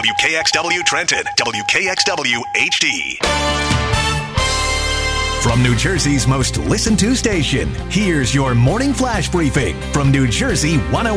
WKXW Trenton, WKXW HD. From New Jersey's most listened to station, here's your morning flash briefing from New Jersey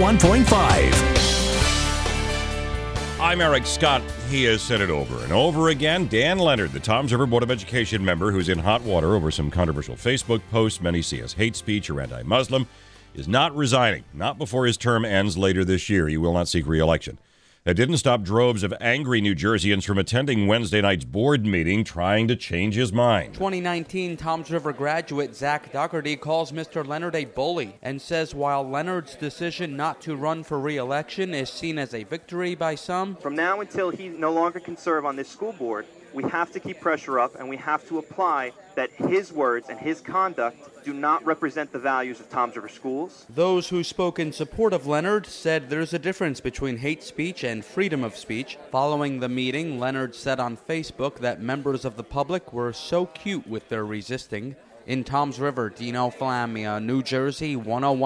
101.5. I'm Eric Scott. He has said it over and over again. Dan Leonard, the Toms River Board of Education member who's in hot water over some controversial Facebook posts many see as hate speech or anti-Muslim, is not resigning. Not before his term ends later this year. He will not seek re-election. That didn't stop droves of angry New Jerseyans from attending Wednesday night's board meeting trying to change his mind. 2019 Toms River graduate Zach Dougherty calls Mr. Leonard a bully and says while Leonard's decision not to run for re-election is seen as a victory by some, from now until he no longer can serve on this school board, we have to keep pressure up and we have to apply that his words and his conduct do not represent the values of Toms River schools. Those who spoke in support of Leonard said there's a difference between hate speech and freedom of speech. Following the meeting, Leonard said on Facebook that members of the public were so cute with their resisting. In Toms River, Dino Flamia, New Jersey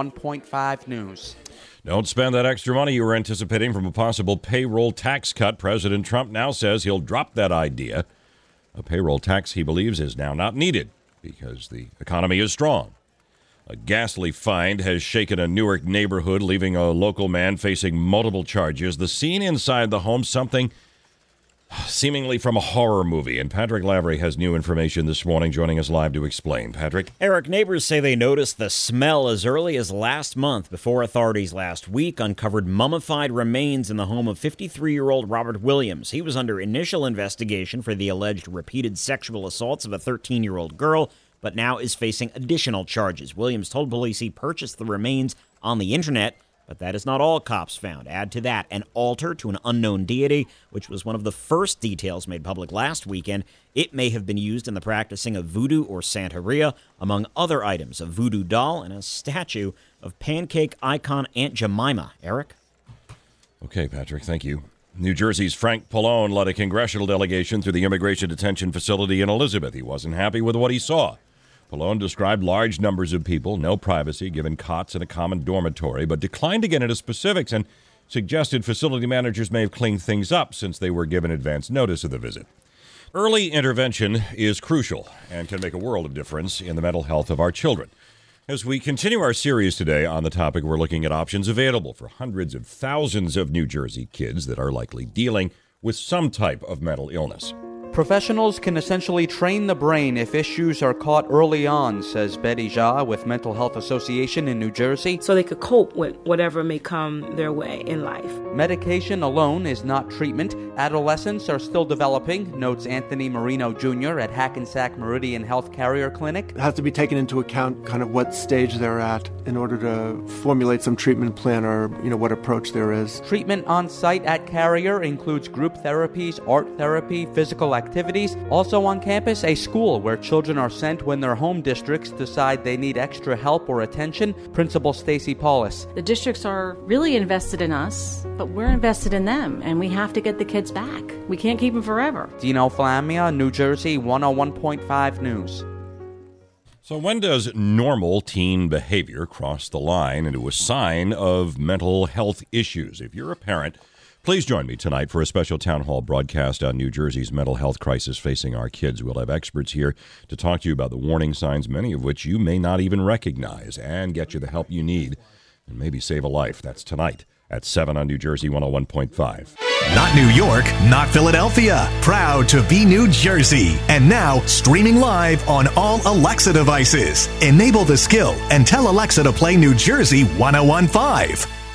101.5 News. Don't spend that extra money you were anticipating from a possible payroll tax cut. President Trump now says he'll drop that idea. A payroll tax, he believes, is now not needed because the economy is strong. A ghastly find has shaken a Newark neighborhood, leaving a local man facing multiple charges. The scene inside the home, something seemingly from a horror movie. And Patrick Lavery has new information this morning, joining us live to explain. Patrick? Eric, neighbors say they noticed the smell as early as last month before authorities last week uncovered mummified remains in the home of 53-year-old Robert Williams. He was under initial investigation for the alleged repeated sexual assaults of a 13-year-old girl, but now is facing additional charges. Williams told police he purchased the remains on the internet, but that is not all cops found. Add to that an altar to an unknown deity, which was one of the first details made public last weekend. It may have been used in the practicing of voodoo or Santeria, among other items, a voodoo doll and a statue of pancake icon Aunt Jemima. Eric? Okay, Patrick, thank you. New Jersey's Frank Pallone led a congressional delegation through the immigration detention facility in Elizabeth. He wasn't happy with what he saw. Pallone described large numbers of people, no privacy, given cots in a common dormitory, but declined to get into specifics and suggested facility managers may have cleaned things up since they were given advance notice of the visit. Early intervention is crucial and can make a world of difference in the mental health of our children. As we continue our series today on the topic, we're looking at options available for hundreds of thousands of New Jersey kids that are likely dealing with some type of mental illness. Professionals can essentially train the brain if issues are caught early on, says Betty Jha with Mental Health Association in New Jersey. So they could cope with whatever may come their way in life. Medication alone is not treatment. Adolescents are still developing, notes Anthony Marino Jr. at Hackensack Meridian Health Carrier Clinic. It has to be taken into account kind of what stage they're at in order to formulate some treatment plan or, what approach there is. Treatment on site at Carrier includes group therapies, art therapy, physical activities. Also on campus, a school where children are sent when their home districts decide they need extra help or attention. Principal Stacy Paulus. The districts are really invested in us, but we're invested in them, and we have to get the kids back. We can't keep them forever. Dino Flamia, New Jersey 101.5 News. So when does normal teen behavior cross the line into a sign of mental health issues? If you're a parent, please join me tonight for a special town hall broadcast on New Jersey's mental health crisis facing our kids. We'll have experts here to talk to you about the warning signs, many of which you may not even recognize, and get you the help you need and maybe save a life. That's tonight at 7 on New Jersey 101.5. Not New York, not Philadelphia. Proud to be New Jersey. And now, streaming live on all Alexa devices. Enable the skill and tell Alexa to play New Jersey 101.5.